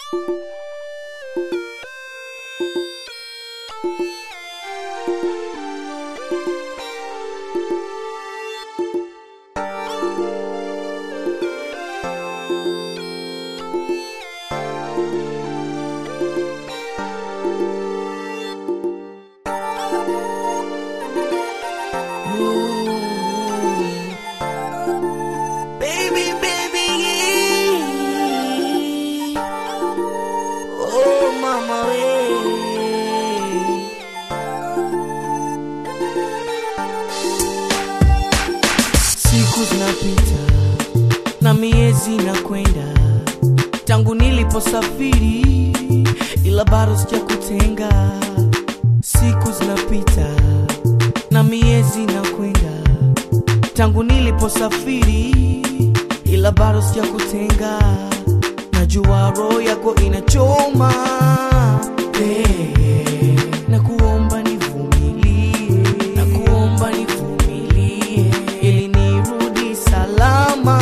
Siku zinapita na miezi inakwenda tangu niliposafiri, ila bado sijakutenga. Siku zinapita na miezi inakwenda tangu niliposafiri, ila bado sijakutenga. Najua roho yako inachoma, na kuomba nivumilie, na kuomba nivumilie ili nirudi salama.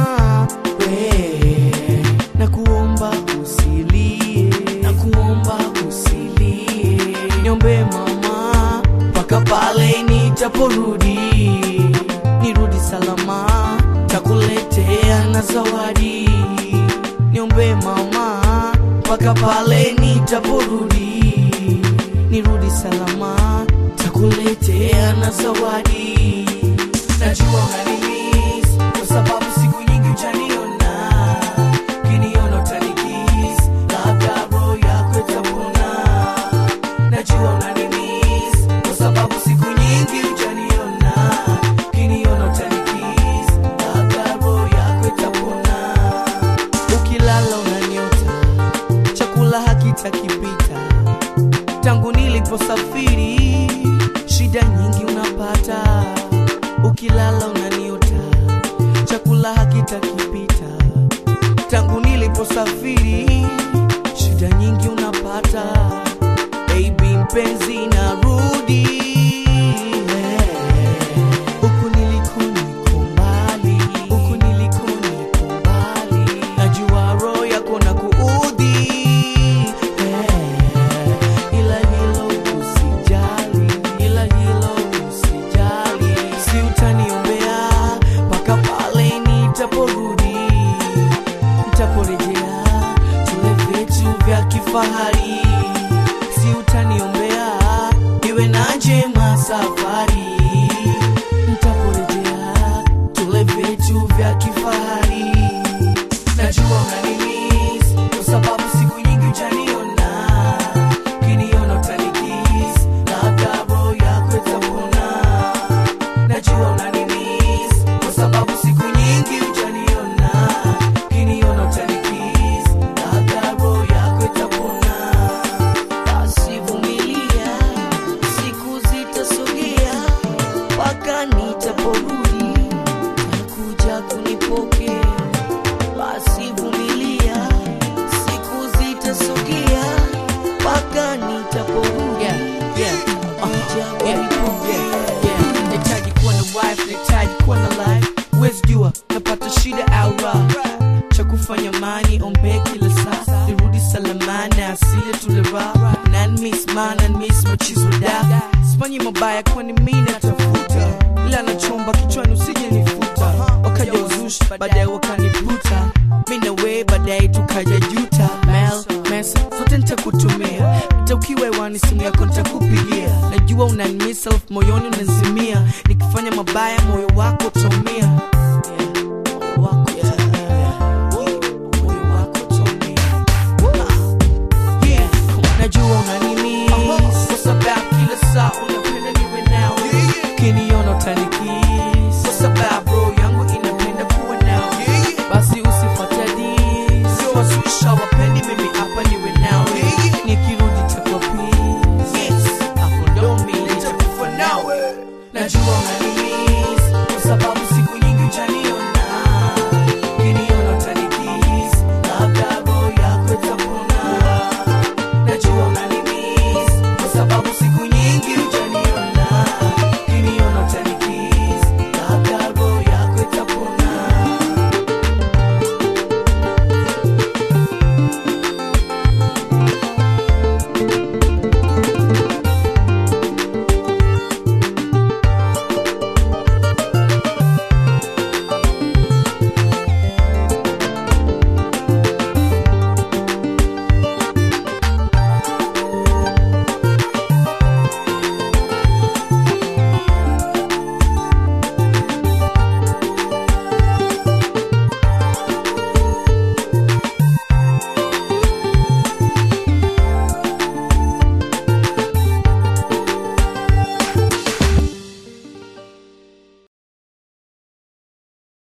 Na kuomba usilie, na kuomba usilie, niombe mama mpaka pale nitaporudi, nirudi salama, takuletea na zawadi. Niombe mama mpaka pale nitaporudi, nirudi salama, takuletea na zawadi. Najua unanimiss kwa sababu siku nyingi hujaniona, ukiniona utanikiss, labda roho yako itapona. Najua unanimiss kwa sababu siku nyingi hujaniona, ukiniona utanikiss, labda roho yako itapona. Ukilala unaniota, chakula hakitakipita. Tangu niliposafiri, shida nyingi unapata. Ukilala unaniota, chakula hakitakipita. Tangu niliposafiri, shida nyingi unapata. Baby mpenzi narudi, huku niliko niko mbali, huku niliko niko mbali. Najua roho yako na kuudhi, ila hilo usijali, ila hilo usijali. Si utaniombea mpaka pale nitaporudi, nitaporejea tule vitu vya kifahari. Si utaniombea iwe na njema safari, nitaporejea tule vitu vya kifahari. Najua unanimiss kwa sababu siku nyingi hujaniona, ukiniona utanikiss, labda roho yako itapona. Najua unanimiss kwa sababu siku nyingi hujaniona, ukiniona utanikiss, labda roho yako itapona. Basi vumilia, siku zitasogea mpaka nitaporudi, nakuja kunipokea. Basi vumilia, siku zitasogea mpaka nitaporudi, nakuja kunipokea. Nahitaji kuwa na wife, nahitaji kuwa na life. Huwezi jua napata shida au raha, cha kufanya mani ombe kila saa, nirudi salama na asile tule raha. Nanmiss man, nanmiss machizo da, sifanyi mabaya kwani mimi natafuta, ila nachomba kichwani usije nifuta. Wakaja uzushi baadaye wakaniputa, mimi na wewe baadaye tukaja juta. Mess zote nitakutumia, hata ukiwa hewani simu yako nitakupigia. Najua unanimiss alafu moyoni unazimia, nikifanya mabaya moyo wako utaumia. Najua unanimiss kwa sababu kila saa unapenda niwe nawe, ukiniona utanikiss kwa sababu roho yangu inapenda kuwa nawe. Basi usifuate hadithi, sio wasusha wapendi mimi